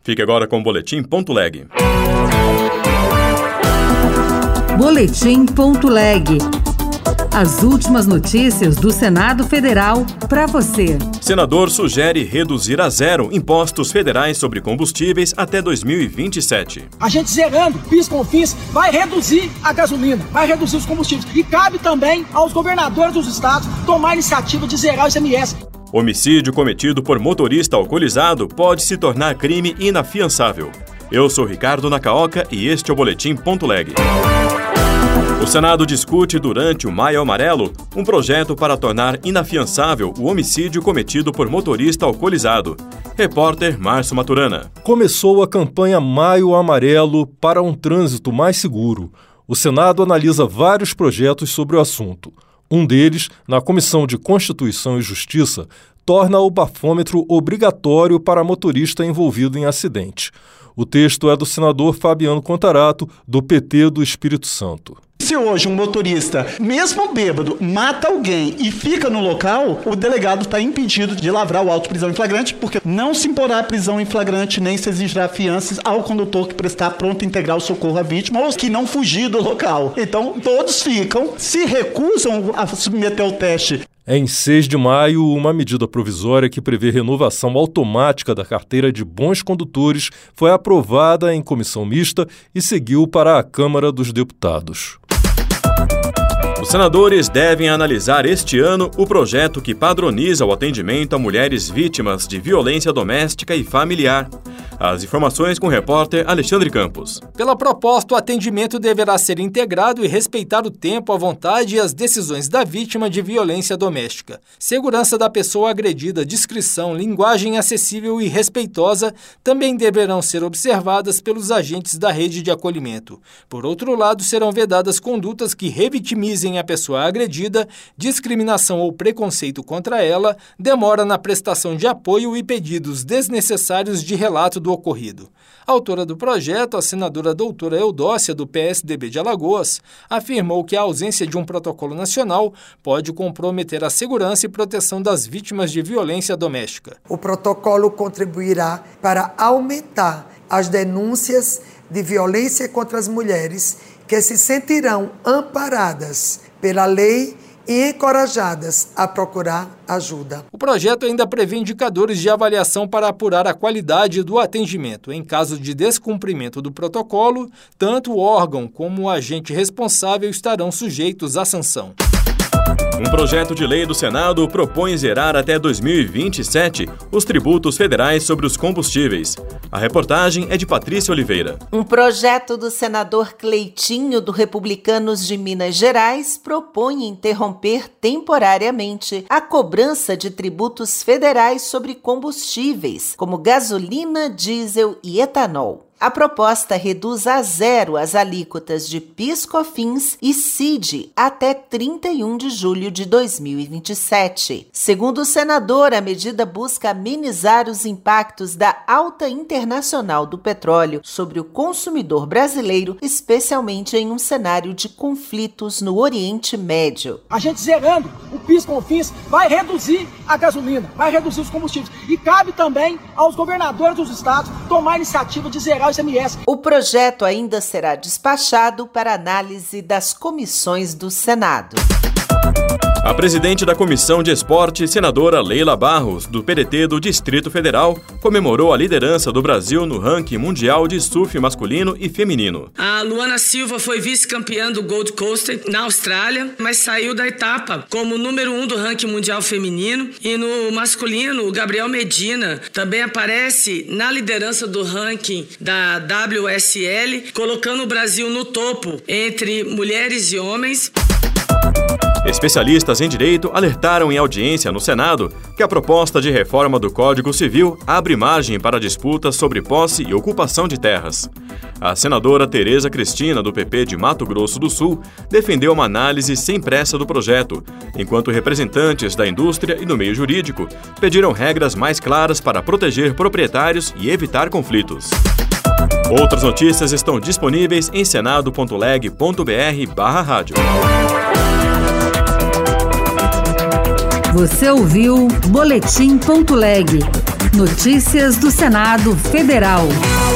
Fique agora com o Boletim.leg. Boletim.leg. As últimas notícias do Senado Federal para você. Senador sugere reduzir a zero impostos federais sobre combustíveis até 2027. A gente zerando PIS/COFINS vai reduzir a gasolina, vai reduzir os combustíveis. E cabe também aos governadores dos estados tomar a iniciativa de zerar o ICMS. Homicídio cometido por motorista alcoolizado pode se tornar crime inafiançável. Eu sou Ricardo Nacaoca e este é o Boletim.leg. O Senado discute durante o Maio Amarelo um projeto para tornar inafiançável o homicídio cometido por motorista alcoolizado. Repórter Márcio Maturana. Começou a campanha Maio Amarelo para um trânsito mais seguro. O Senado analisa vários projetos sobre o assunto. Um deles, na Comissão de Constituição e Justiça, torna o bafômetro obrigatório para motorista envolvido em acidente. O texto é do senador Fabiano Contarato, do PT do Espírito Santo. Se hoje um motorista, mesmo bêbado, mata alguém e fica no local, o delegado está impedido de lavrar o auto de prisão em flagrante, porque não se imporá prisão em flagrante nem se exigirá fianças ao condutor que prestar pronto integral socorro à vítima ou que não fugir do local. Então, todos ficam, se recusam a submeter ao teste. Em 6 de maio, uma medida provisória que prevê renovação automática da carteira de bons condutores foi aprovada em comissão mista e seguiu para a Câmara dos Deputados. Os senadores devem analisar este ano o projeto que padroniza o atendimento a mulheres vítimas de violência doméstica e familiar. As informações com o repórter Alexandre Campos. Pela proposta, o atendimento deverá ser integrado e respeitar o tempo, a vontade e as decisões da vítima de violência doméstica. Segurança da pessoa agredida, discrição, linguagem acessível e respeitosa também deverão ser observadas pelos agentes da rede de acolhimento. Por outro lado, serão vedadas condutas que revitimizem a pessoa agredida, discriminação ou preconceito contra ela, demora na prestação de apoio e pedidos desnecessários de relato do ocorrido. A autora do projeto, a senadora doutora Eudócia, do PSDB de Alagoas, afirmou que a ausência de um protocolo nacional pode comprometer a segurança e proteção das vítimas de violência doméstica. O protocolo contribuirá para aumentar as denúncias de violência contra as mulheres que se sentirão amparadas pela lei e encorajadas a procurar ajuda. O projeto ainda prevê indicadores de avaliação para apurar a qualidade do atendimento. Em caso de descumprimento do protocolo, tanto o órgão como o agente responsável estarão sujeitos à sanção. Um projeto de lei do Senado propõe zerar até 2027 os tributos federais sobre os combustíveis. A reportagem é de Patrícia Oliveira. Um projeto do senador Cleitinho, do Republicanos de Minas Gerais, propõe interromper temporariamente a cobrança de tributos federais sobre combustíveis, como gasolina, diesel e etanol. A proposta reduz a zero as alíquotas de PIS/COFINS e CID até 31 de julho de 2027. Segundo o senador, a medida busca amenizar os impactos da alta internacional do petróleo sobre o consumidor brasileiro, especialmente em um cenário de conflitos no Oriente Médio. A gente zerando o PIS/COFINS vai reduzir a gasolina, vai reduzir os combustíveis. E cabe também aos governadores dos estados tomar a iniciativa de zerar o ICMS. O projeto ainda será despachado para análise das comissões do Senado. A presidente da Comissão de Esporte, senadora Leila Barros, do PDT do Distrito Federal, comemorou a liderança do Brasil no ranking mundial de surf masculino e feminino. A Luana Silva foi vice-campeã do Gold Coast na Austrália, mas saiu da etapa como número 1 do ranking mundial feminino. E no masculino, o Gabriel Medina também aparece na liderança do ranking da WSL, colocando o Brasil no topo entre mulheres e homens. Especialistas em direito alertaram em audiência no Senado que a proposta de reforma do Código Civil abre margem para disputas sobre posse e ocupação de terras. A senadora Tereza Cristina, do PP de Mato Grosso do Sul, defendeu uma análise sem pressa do projeto, enquanto representantes da indústria e do meio jurídico pediram regras mais claras para proteger proprietários e evitar conflitos. Outras notícias estão disponíveis em senado.leg.br/rádio. Você ouviu Boletim.leg. Notícias do Senado Federal.